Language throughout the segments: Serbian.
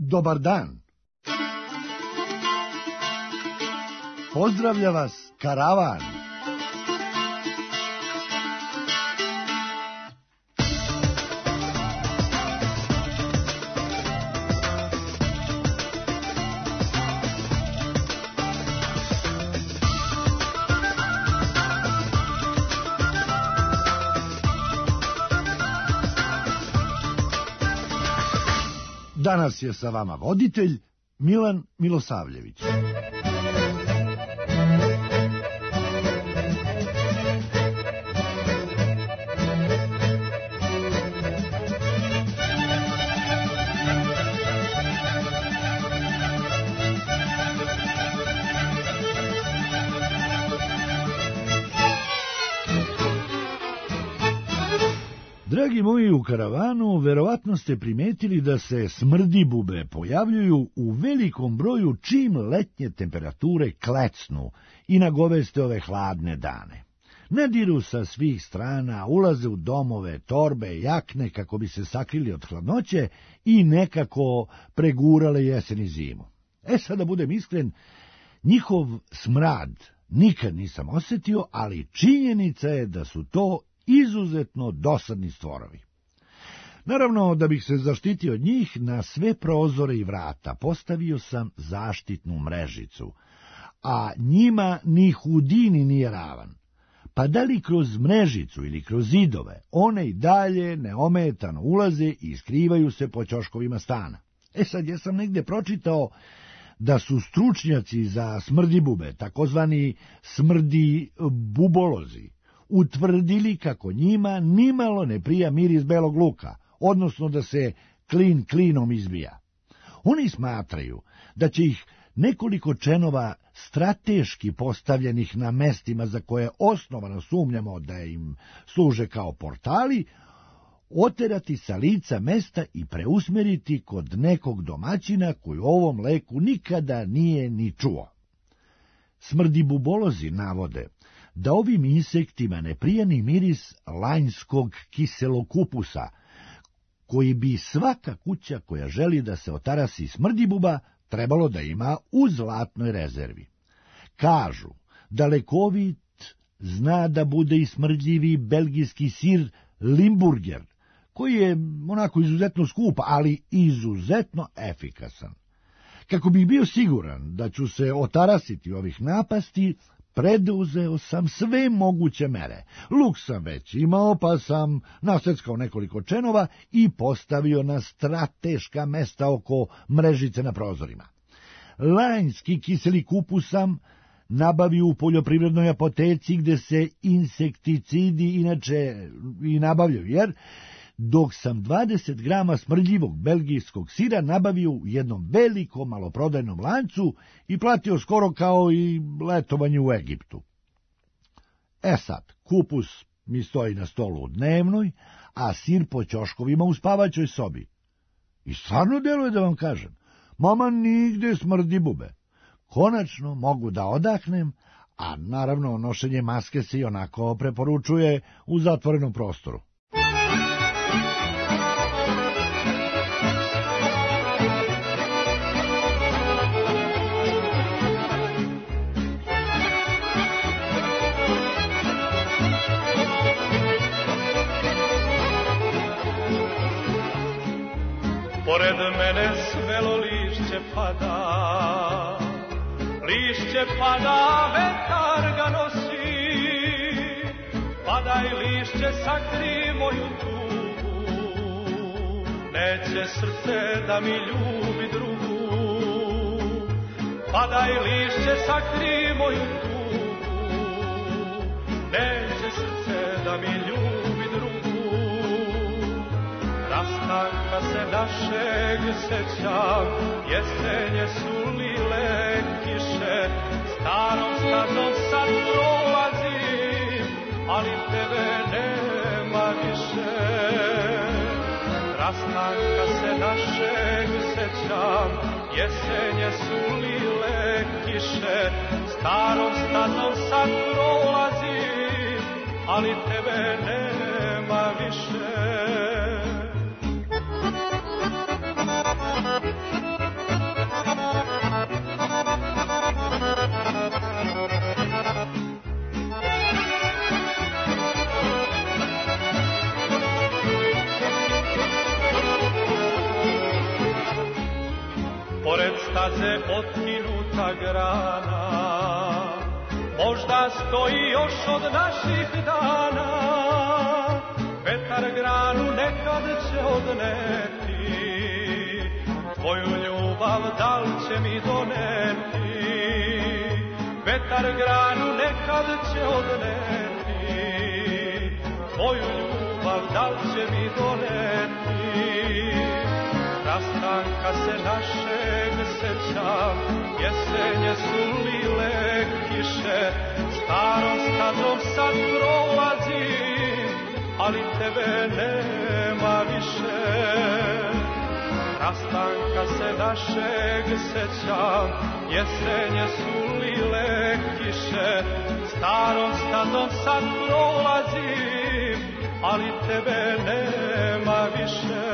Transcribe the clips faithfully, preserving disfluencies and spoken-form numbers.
Dobar dan. Pozdravlja vas karavan. Danas je sa vama voditelj Milan Milosavljević. Dragi moji, u karavanu verovatno ste primetili da se smrdibube pojavljuju u velikom broju čim letnje temperature klecnu i nagoveste ove hladne dane. Nadiru sa svih strana, ulaze u domove, torbe, jakne kako bi se sakrili od hladnoće i nekako pregurale jesen i zimu. E sad, da budem iskren, njihov smrad nikad nisam osjetio, ali činjenica je da su to izuzetno dosadni stvorovi. Naravno, da bih se zaštitio od njih, na sve prozore i vrata postavio sam zaštitnu mrežicu, a njima ni hudini nije ravan. Pa da li kroz mrežicu ili kroz zidove, one i dalje neometano ulaze i skrivaju se po ćoškovima stana. E sad, ja sam negde pročitao da su stručnjaci za smrdibube, takozvani smrdibubolozi, utvrdili kako njima nimalo ne prija miris belog luka, odnosno da se klin klinom izbija. Oni smatraju da će ih nekoliko čenova strateški postavljenih na mestima za koje osnovano sumnjamo da im služe kao portali, oterati sa lica mesta i preusmeriti kod nekog domaćina koji o ovom leku nikada nije ni čuo. Smrdibubolozi navode da ovim insektima ne prija ni miris lanjskog kiselog kupusa, koji bi svaka kuća koja želi da se otarasi smrdibuba trebalo da ima u zlatnoj rezervi. Kažu da lekovit zna da bude i smrdljivi belgijski sir Limburger, koji je onako izuzetno skup, ali izuzetno efikasan. Kako bih bio siguran da ću se otarasiti ovih napasti, preduzeo sam sve moguće mere. Luk sam već imao, pa sam naseckao nekoliko čenova i postavio na strateška mesta oko mrežice na prozorima. Lanjski kiseli kupus sam nabavio u poljoprivrednoj apoteci, gde se insekticidi inače i nabavljaju, jer dok sam dvadeset grama smrdljivog belgijskog sira nabavio u jednom velikom maloprodajnom lancu i platio skoro kao i letovanje u Egiptu. E sad, kupus mi stoji na stolu u dnevnoj, a sir po ćoškovima u spavaćoj sobi. I stvarno deluje da vam kažem, mama nigde smrdibube. Konačno mogu da odahnem, a naravno nošenje maske se i onako preporučuje u zatvorenom prostoru. Pored mene svelo lišće pada, lišće pada, vetar ga nosi. Padaj lišće, sakri moju tugu, neće srce da mi ljubi drugu. Padaj lišće, sakri moju tugu, neće srce da mi ljubi drugu. Rastanka se našeg sećam, jesenje su lile kiše, starom stazom sad prolazim, ali tebe nema više. Rastanka se našeg sećam, jesenje su lile kiše, starom stazom sad prolazim, ali tebe nema više. staze otkinuta grana, možda stoji još od naših dana. Vetar granu nekad će odneti, tvoju ljubav da li će mi doneti. Vetar granu nekad će odneti, tvoju ljubav da li će mi doneti. Rastanka se našeg sećam, jesenje su lile kiše, starom stazom sad prolazim, ali tebe nema više. Rastanka se našeg sećam, jesenje su lile kiše, starom stazom sad prolazim, ali tebe nema više.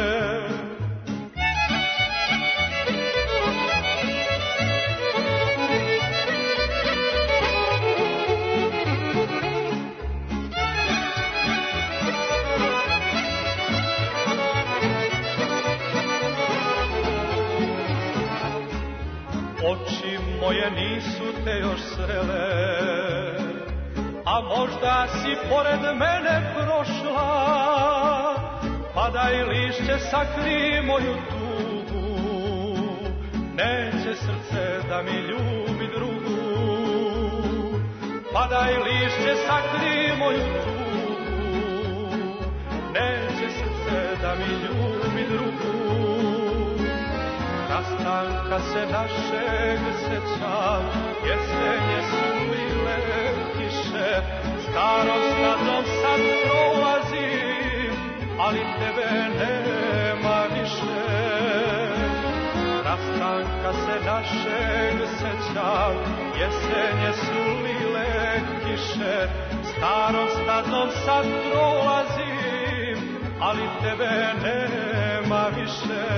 Oči moje nisu te još srele, a možda si pored mene prošla, pa daj lišće sakri moju tugu, neće srce da mi ljubi drugu. Pa daj lišće sakri moju tugu, neće srce da mi ljubi drugu. Rastanka se našeg sećam, jesenje su lile kiše, starom stazom sad prolazim, ali tebe nema više. Rastanka se našeg sećam, jesenje su lile kiše, starom stazom sad prolazim, ali tebe nema više.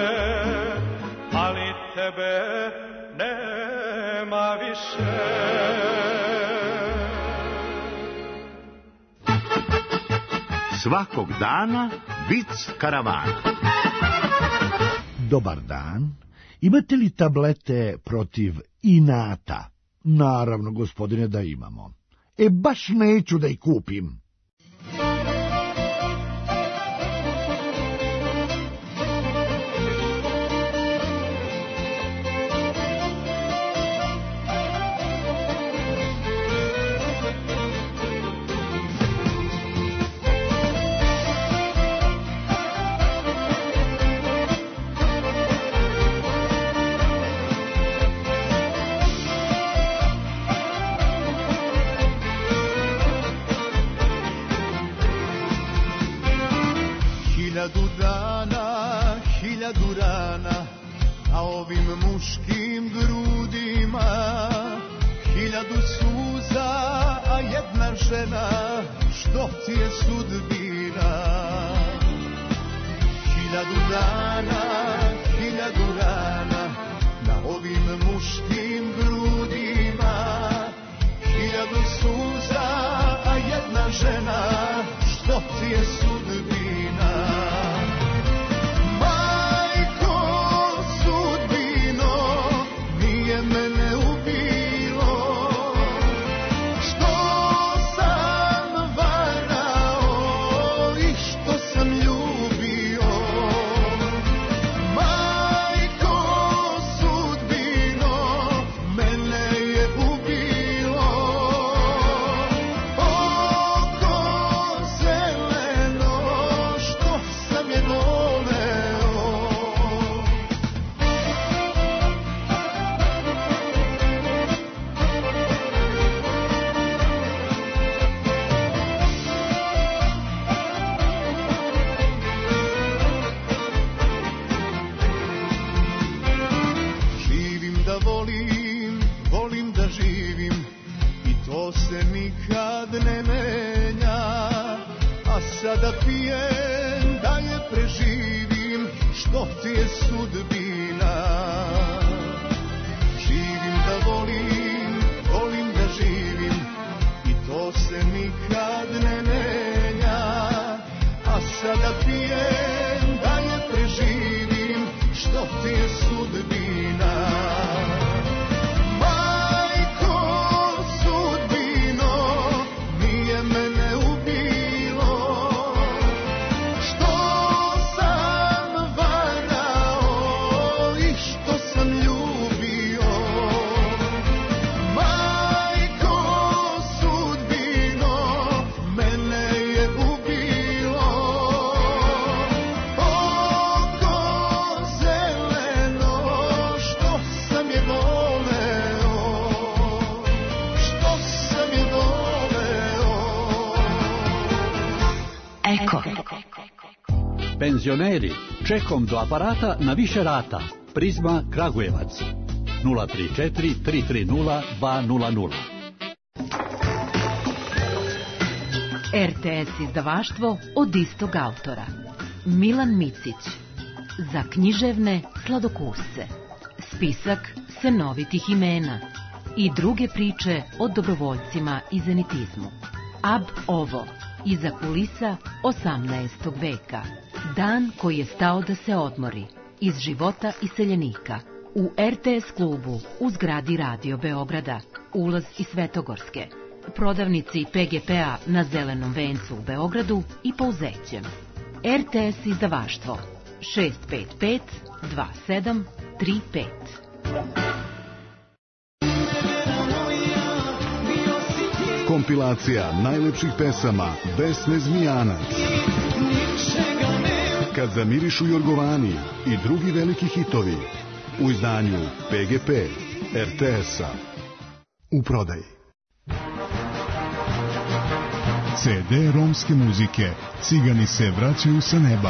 Ali tebe nema više. Svakog dana vic karavana. Dobar dan. Imate li tablete protiv inata? Naravno, gospodine, da imamo. E, baš neću da ih kupim. Hiljadu dana, hiljadu rana na ovim muškim grudima, hiljadu suza, a jedna žena, što ti je sudbina. Hiljadu dana, hiljadu rana na ovim muškim grudima, hiljadu suza, a jedna žena, što ti je sudbina. Sada pijem da je preživim, što ti je sudbina. Živim da volim, volim da živim, i to se nikad ne menja. A sada pijem da je preživim, što ti je sudbina. Penzioneri, čekom do aparata na više rata. Prizma Kragujevac. nula tri četiri tri tri nula dva nula nula. R T S izdavaštvo od istog autora. Milan Micić. Za književne sladokusce. Spisak senovitih imena i druge priče o dobrovoljcima i zenitizmu. Ab ovo, iza kulisa osamnaestog veka. Dan koji je stao da se odmori, iz života iseljenika. U R T S klubu u zgradi Radio Beograda, ulaz iz Svetogorske. Prodavnici P G P-a na Zelenom vencu u Beogradu i Pouzećem. R T S izdavaštvo šest pet pet dva sedam tri pet. Kompilacija najlepših pesama Vesne Zmijanac. Kad zamirišu Jorgovani i drugi veliki hitovi u izdanju P G P R T S-a. U prodaji. C D romske muzike Cigani se vraćaju sa neba.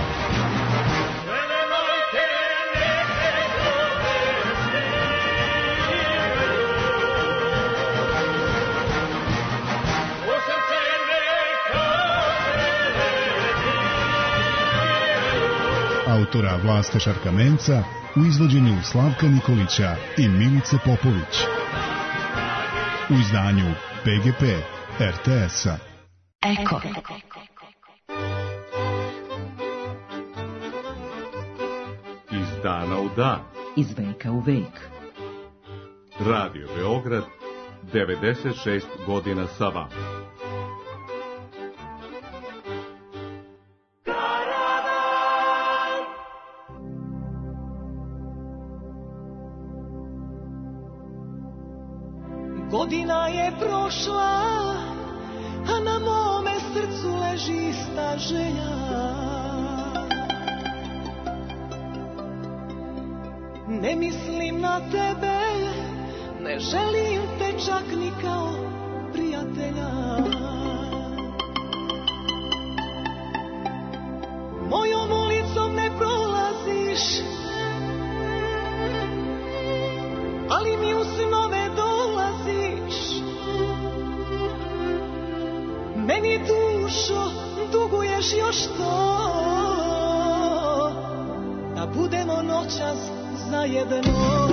Autora Vlaste Šarkamenca u izvođenju Slavka Nikolića i Milice Popović. U izdanju P G P R T S-a. Eko. Iz dana u dan. Iz veka u vek. Radio Beograd, devedeset šest godina sa vama. Godina je prošla, a na mome srcu leži ista želja. Ne mislim na tebe, ne želim te čak ni kao prijatelja. Mojom ulicom ne prolaziš, ali mi u snove dolaziš. Meni dušo duguješ još to, da budemo noćas zajedno.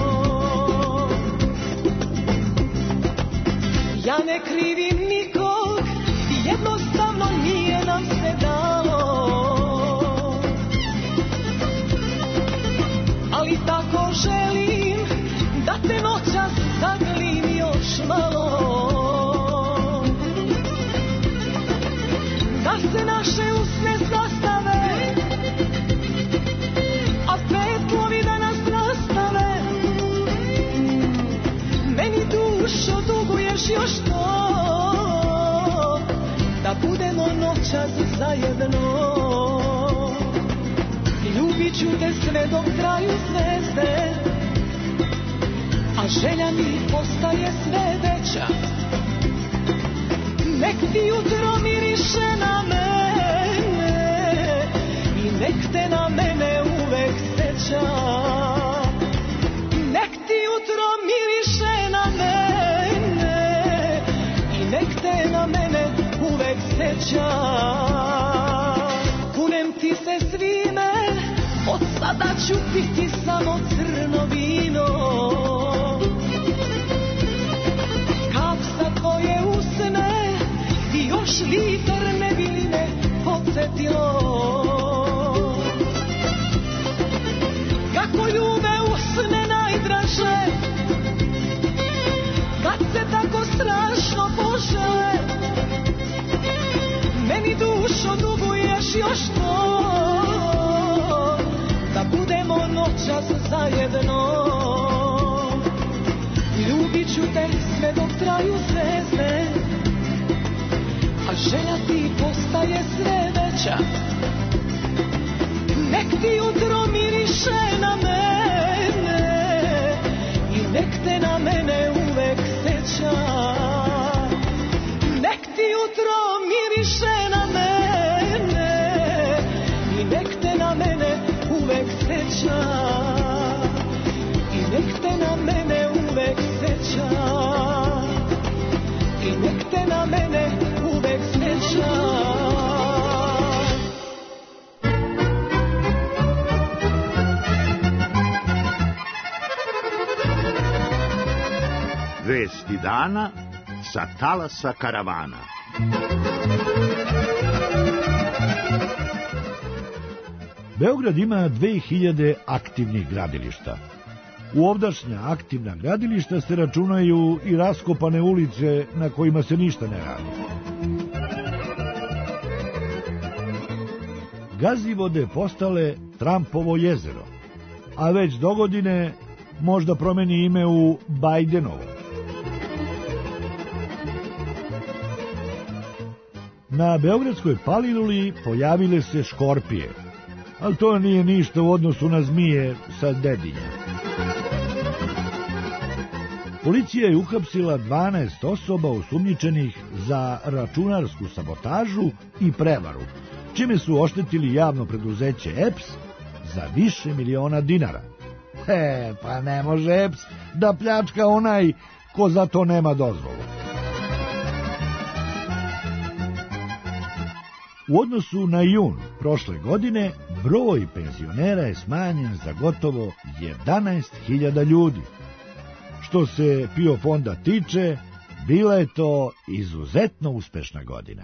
Ja ne krivim nikog, jednostavno nije nam se dalo, ali tako želim da te noćas zaglim još malo. Da se naše usne sastave, a petlovi da nas rastave. Meni dušo duguješ još to, da budemo noćas zajedno. Ljubit ću te sve dok traju zvezde, a želja mi postaje sve veća. Nek ti jutro miriše na mene i nek te na mene uvek seća. Nek ti jutro miriše na mene i nek te na mene uvek seća. Kunem ti se svime, od sada ću piti samo crno vino. Kap sa tvoje usne i još liter ne bi li me podsjetilo. Kako ljube usne najdraže, kad se tako strašno požele. Meni dušo duguješ još to, da budemo noćas zajedno. Ljubit ću te sve dok traju zvezde, a želja ti postaje sve veća. Nek ti jutro miriše na mene i nek te na mene uvek seća. Nek ti jutro miriše na mene i nek te Vesti dana sa talasa karavana. Beograd ima dve hiljade aktivnih gradilišta. U ovdašnja aktivna gradilišta se računaju i raskopane ulice na kojima se ništa ne radi. Gazivode postale Trumpovo jezero, a već dogodine možda promeni ime u Bajdenovo. Na Beogradskoj Paliluli pojavile se škorpije, ali to nije ništa u odnosu na zmije sa Dedinja. Policija je uhapsila dvanaest osoba osumnjičenih za računarsku sabotažu i prevaru, čime su oštetili javno preduzeće E P S za više miliona dinara. He, pa ne može E P S da pljačka onaj ko za to nema dozvolu. U odnosu na jun prošle godine, broj penzionera je smanjen za gotovo jedanaest hiljada ljudi. Što se PIO fonda tiče, bila je to izuzetno uspešna godina.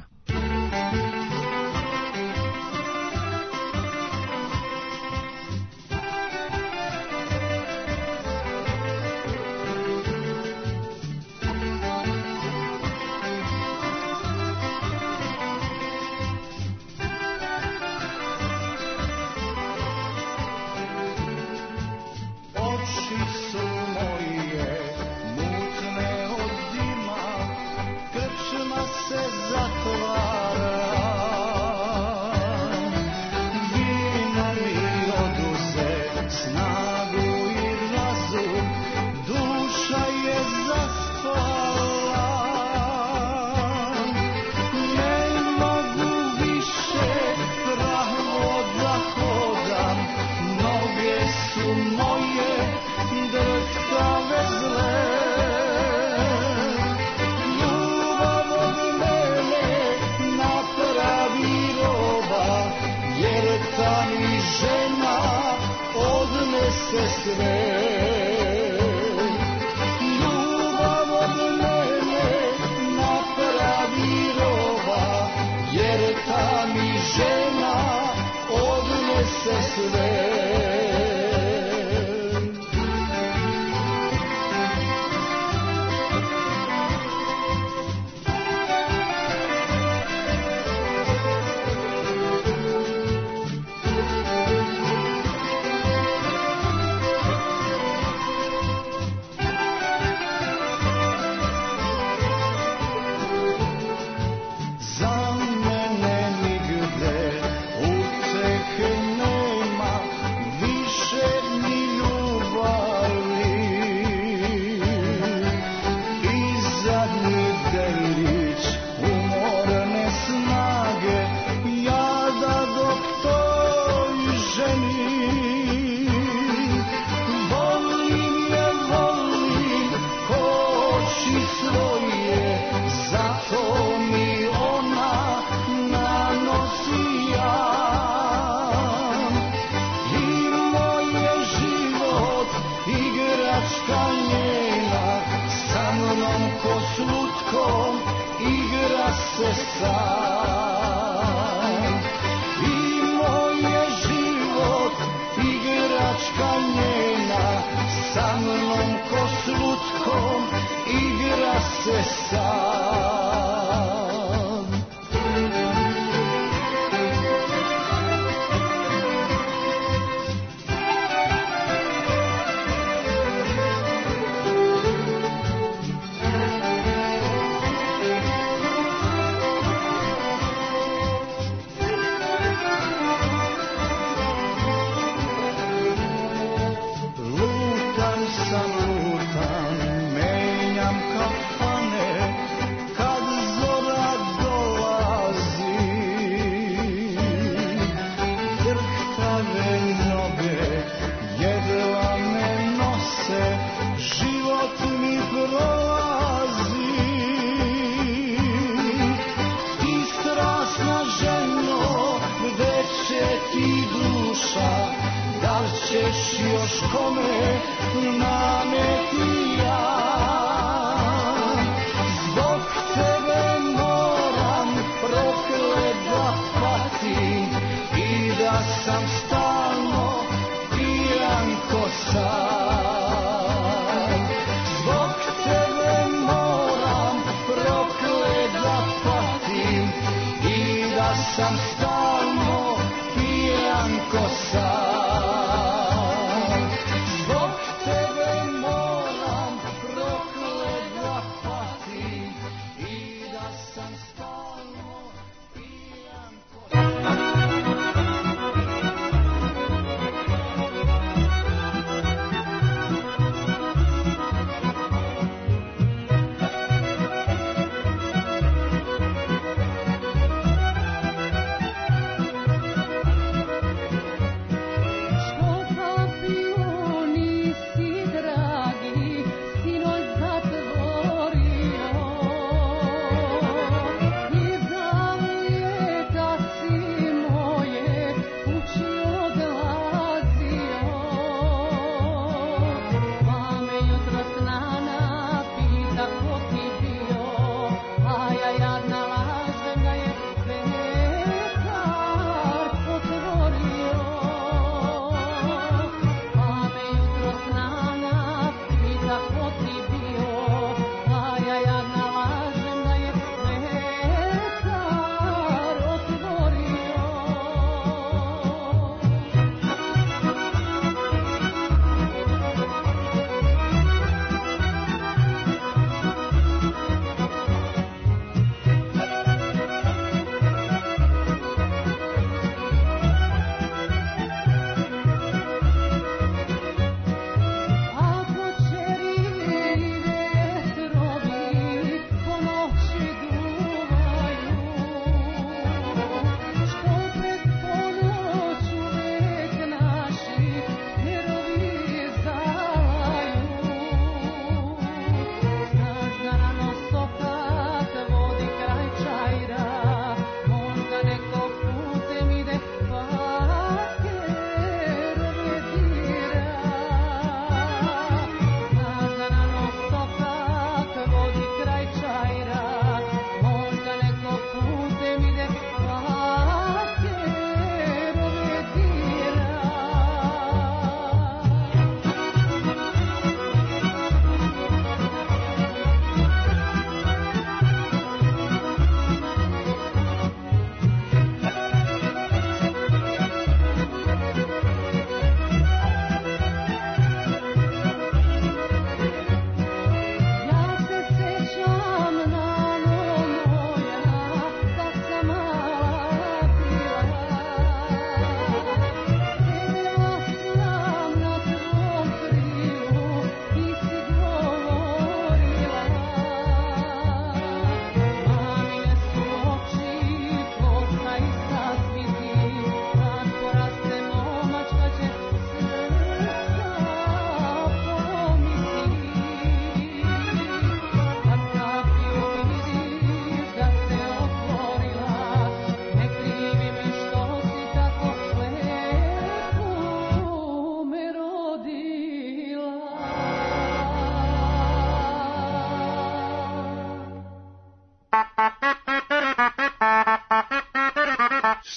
ćeš još kome naneti ja.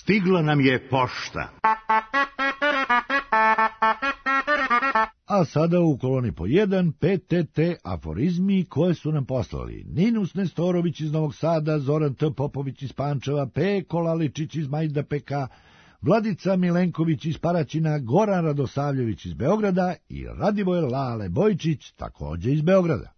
Stigla nam je pošta. A sada u koloni po jedan P T T aforizmi koje su nam poslali Ninus Nestorović iz Novog Sada, Zoran T. Popović iz Pančeva, P. Kolaličić iz Majdapeka, Vladica Milenković iz Paraćina, Goran Radosavljević iz Beograda i Radivoj Lale Bojčić također iz Beograda.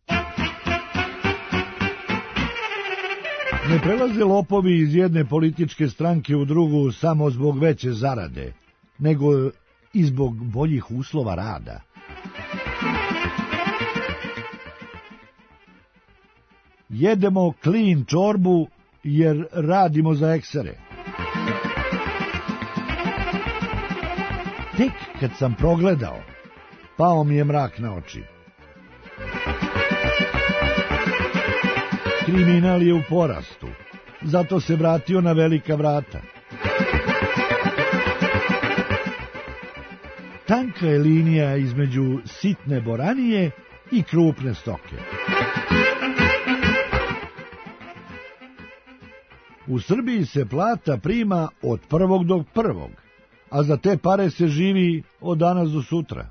Ne prelaze lopovi iz jedne političke stranke u drugu samo zbog veće zarade, nego i zbog boljih uslova rada. Jedemo clean čorbu jer radimo za eksere. Tek kad sam progledao, pao mi je mrak na oči. Kriminal je u porastu, zato se vratio na velika vrata. Tanka je linija između sitne boranije i krupne stoke. U Srbiji se plata prima od prvog do prvog, a za te pare se živi od danas do sutra.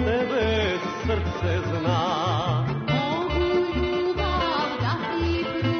Srce zna. Mogu ljubav da ti pružim.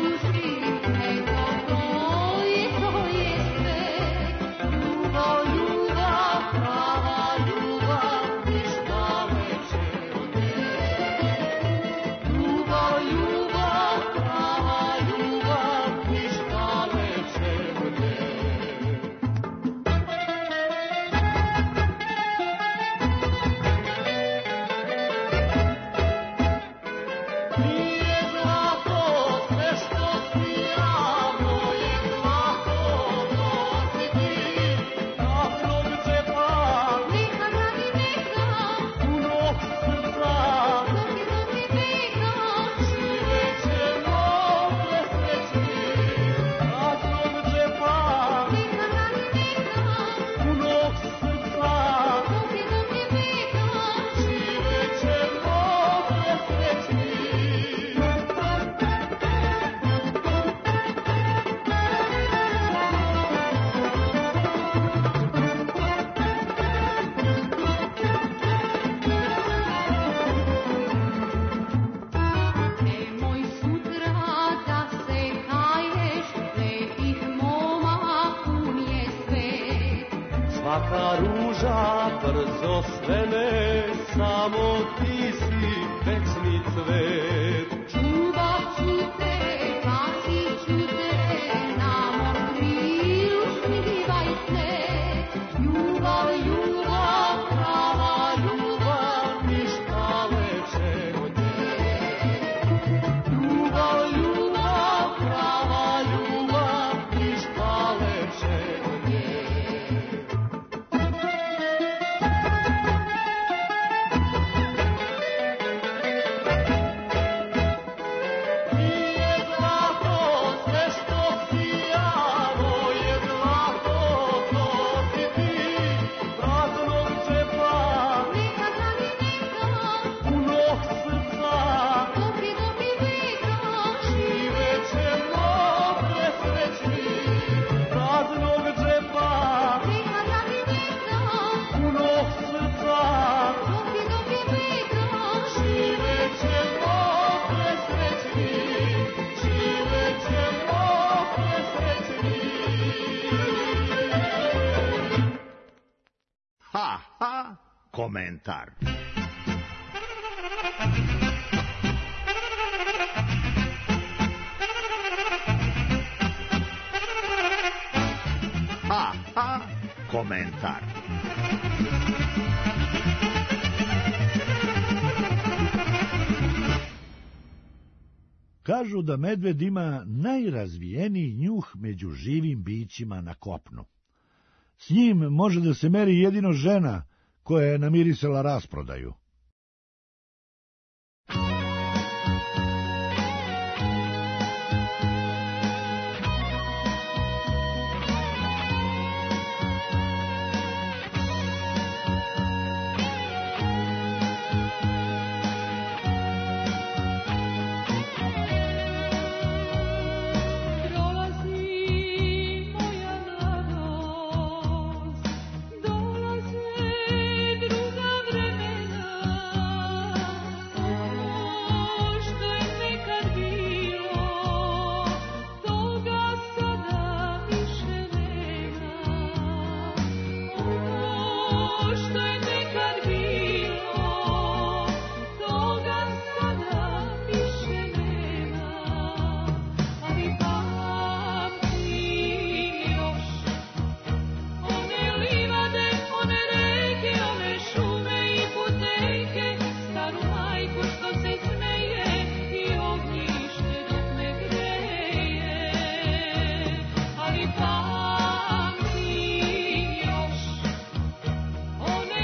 Svaka ruža brzo svene, samo ti si večni cvet. Čuvat ću te, pazit ću te, na mom krilu smivaj se. Ljubav, ljubav, prava ljubav, ništa lepše od nje. Ljubav, ljubav, prava ljubav, ništa lepše od nje. Ha, ha, komentar. Ha, ha, komentar. Kažu da medved ima najrazvijeniji njuh među živim bićima na kopnu. S njim može da se meri jedino žena koja je namirisala rasprodaju. One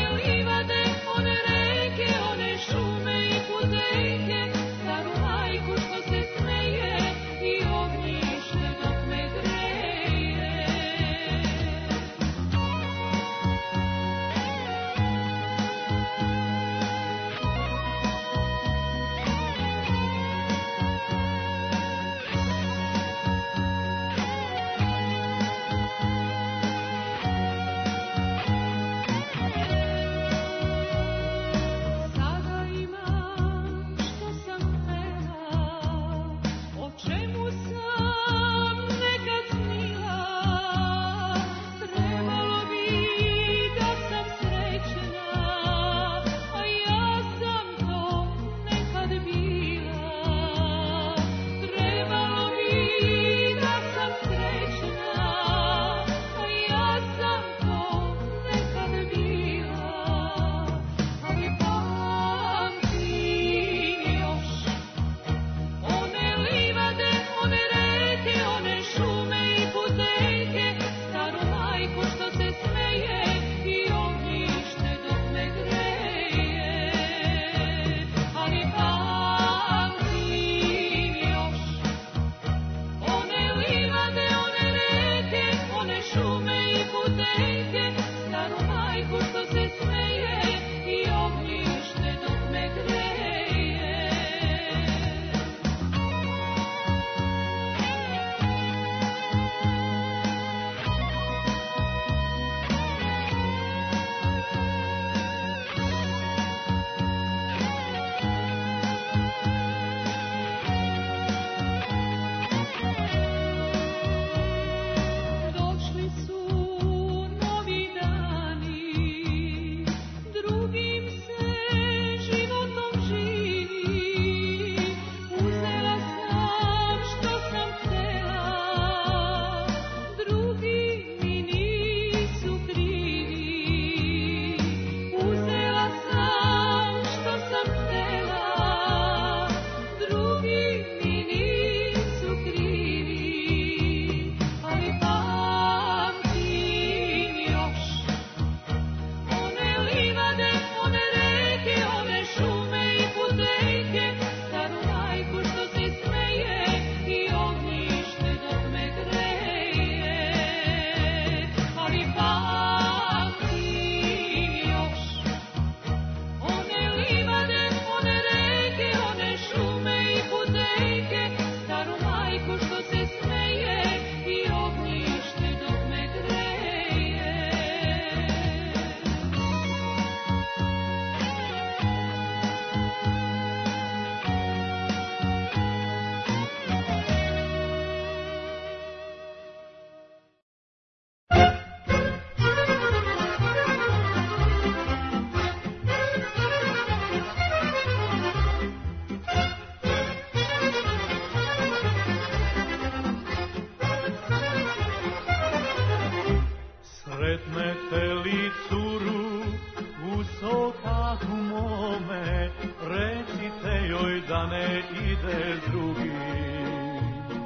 i curu u sokaku mome, recite joj da ne ide s drugim.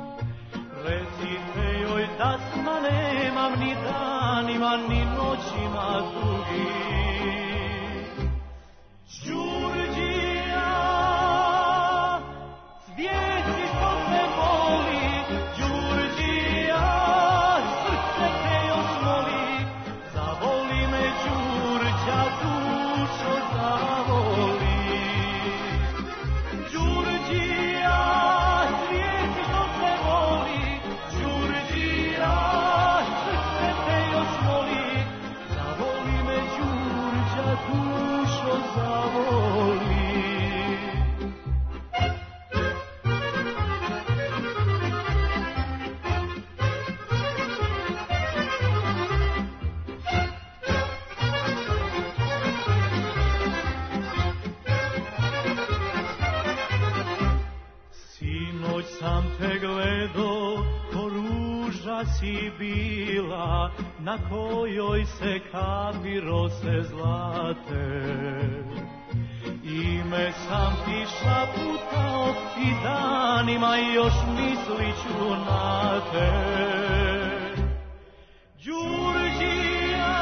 Recite joj da sma nemam ni danima ni noćima drugim. Đurđija, svijeti što se voli, Đurđija, srce te još moli, zavoli me Đurđa, dušo zavoli. Đurđija, svijeti što se voli, Đurđija, srce te još moli, zavoli me Đurđa, dušo zavoli. Sinoć sam te gledo, ko ruža si bila, na kojoj se kapi rose zlate. Ime sam ti šaputao i danima još misliću na te. Đurđija,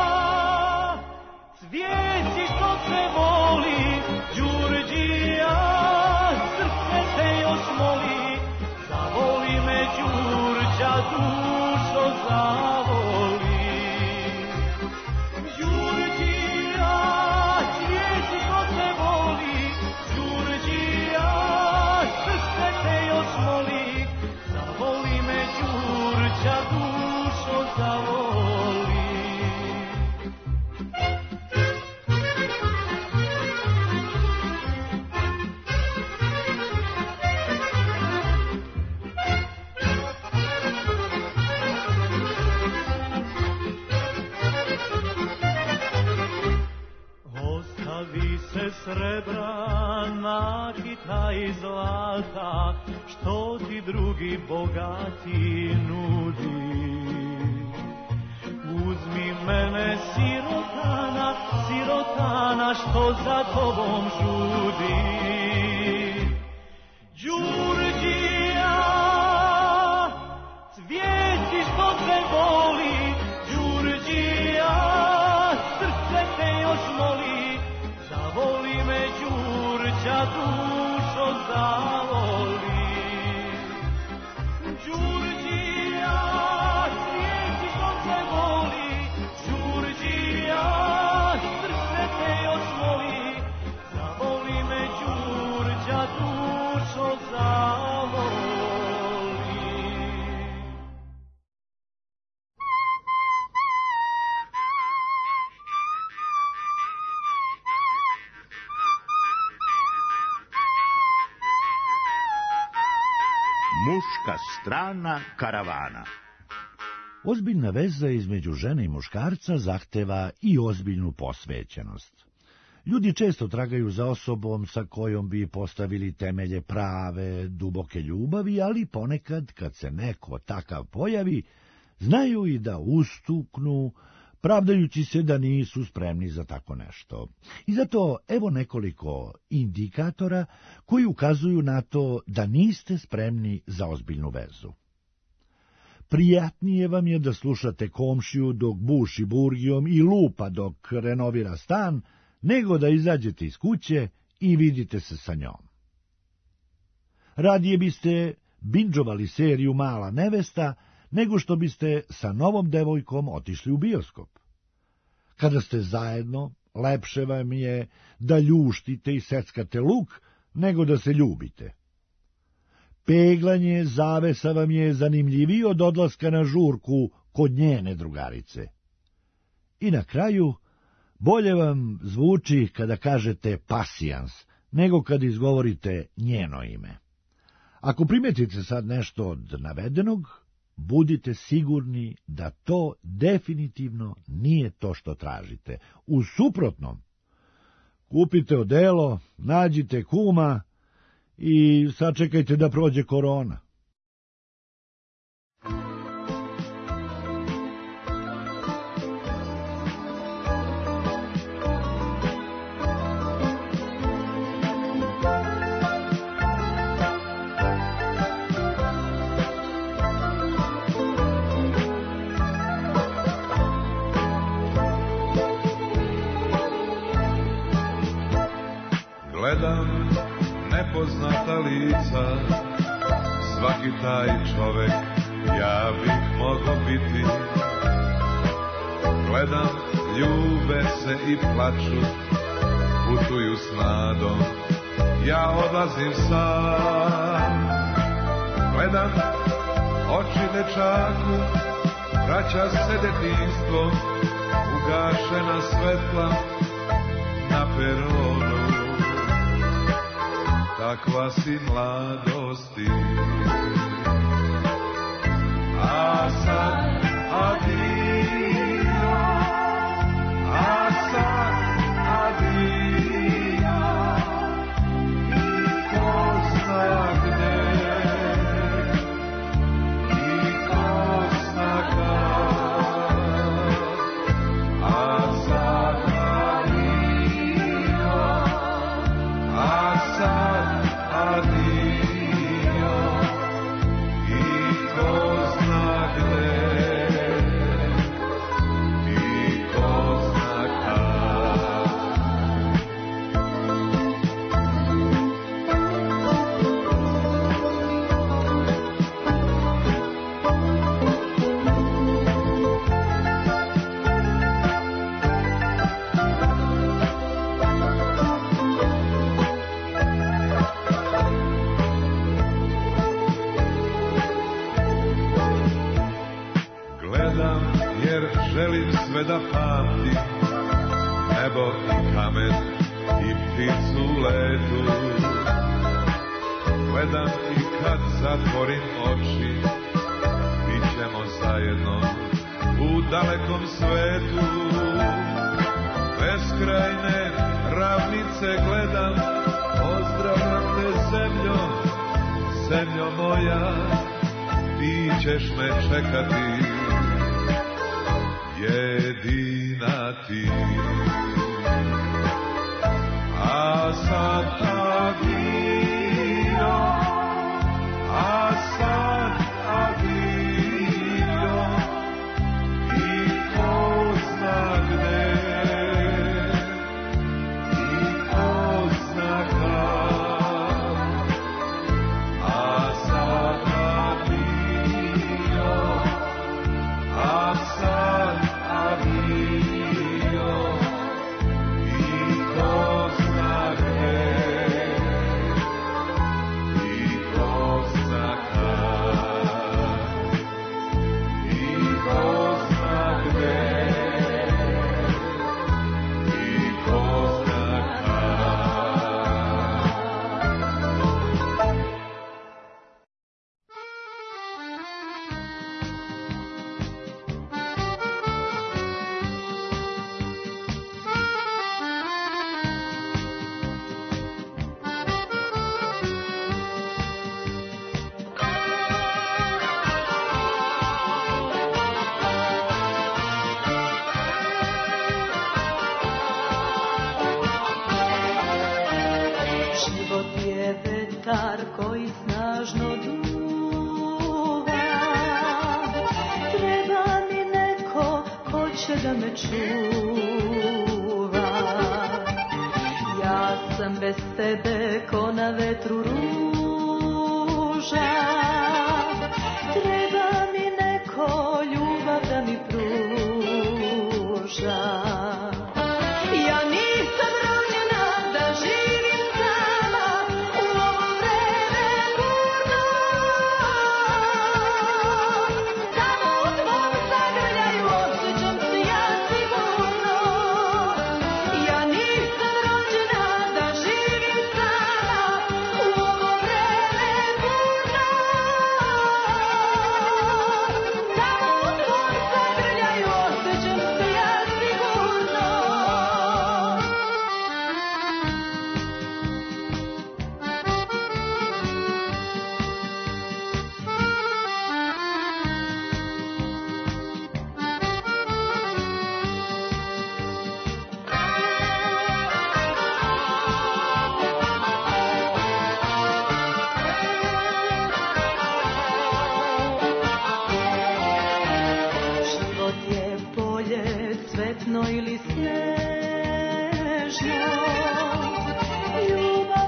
cvijeći što se voli, Đurđija, srce te još moli, zavoli me Đurđa, dušo zavoli. Đurđija, cvijeći što se voli, Đurđija, srce te još moli, zavoli me Đurđa, dušo zavoli. Ostavi se srebra, nakita i zlata, što ti drugi bogati nudi. Uzmi mene sirotana, sirotana, što za tobom žudi. Đurđija, cvijeći što se voli, Đurđija, srce te još moli, zavoli me Đurđa, dušo zavoli. Đurđija, svijeti što se voli, Đurđija, srce te još moli, zavoli me Đurđa, dušo zavoli. Muška strana karavana. Ozbiljna veza između žene i muškarca zahteva i ozbiljnu posvećenost. Ljudi često tragaju za osobom sa kojom bi postavili temelje prave, duboke ljubavi, ali ponekad, kad se neko takav pojavi, znaju i da ustuknu, pravdajući se da nisu spremni za tako nešto. I zato evo nekoliko indikatora koji ukazuju na to da niste spremni za ozbiljnu vezu. Prijatnije vam je da slušate komšiju dok buši burgijom i lupa dok renovira stan, nego da izađete iz kuće i vidite se sa njom. Radije biste bindžovali seriju Mala nevesta, nego što biste sa novom devojkom otišli u bioskop. Kada ste zajedno, lepše vam je da ljuštite i seckate luk, nego da se ljubite. Peglanje zavesa vam je zanimljiviji od odlaska na žurku kod njene drugarice. I na kraju, bolje vam zvuči kada kažete pasijans, nego kad izgovorite njeno ime. Ako primetite sad nešto od navedenog, budite sigurni da to definitivno nije to što tražite. U suprotnom, kupite odelo, nađite kuma i sačekajte da prođe korona. Gledam nepoznata lica, svaki taj čovek ja bih mogao biti. Gledam, ljube se i plaču, putuju s nadom, ja odlazim sam. Gledam, oči dečaku, vraća se detinjstvo, ugašena svetla na peronu. Takva si mladosti, a sad adio, a sad adio, i ko zna gde, i ko zna kad, a sad adio, a sad adio, i ko zna gde, i ko zna kad. Gledam jer želim sve da pamtim, nebo i kamen i pticu u letu. Gledam i kad zatvorim oči, bit ćemo zajedno u dalekom svetu. Beskrajne ravnice gledam, pozdravljam te zemljo, zemljo moja, ti ćeš me čekati, jedina ti. A sad adio, a sad adio, i ko zna gde, i ko zna kad, a sad adio, a sad adio, i ko zna gde, i ko zna kad, i ko zna gde, i ko zna kad. Život je vetar koji snažno duva. Treba mi neko ko će da me čuva. Ja sam bez tebe ko na vetru ruža. Treba mi neko ljubav da mi pruža. Ja nisam rođena da živim sama u ovo vreme burno. Samo u tvom zagrljaju osjećam se ja sigurno. Ja nisam rođena da živim sama u ovo vreme burno. Samo u tvom zagrljaju osjećam se ja sigurno. Život je polje cvetno ili snežno. Ljubav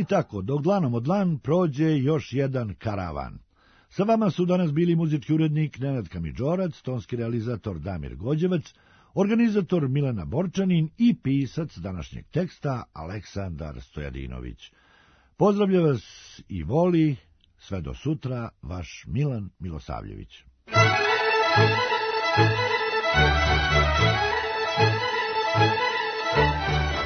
tako, dok dlanom od dlan prođe još jedan karavan. Sa vama su danas bili muzički urednik Nenad Kamidžorac, tonski realizator Damir Gođevac, organizator Milena Borčanin i pisac današnjeg teksta Aleksandar Stojadinović. Pozdravlja vas i voli, sve do sutra, vaš Milan Milosavljević. Thank you.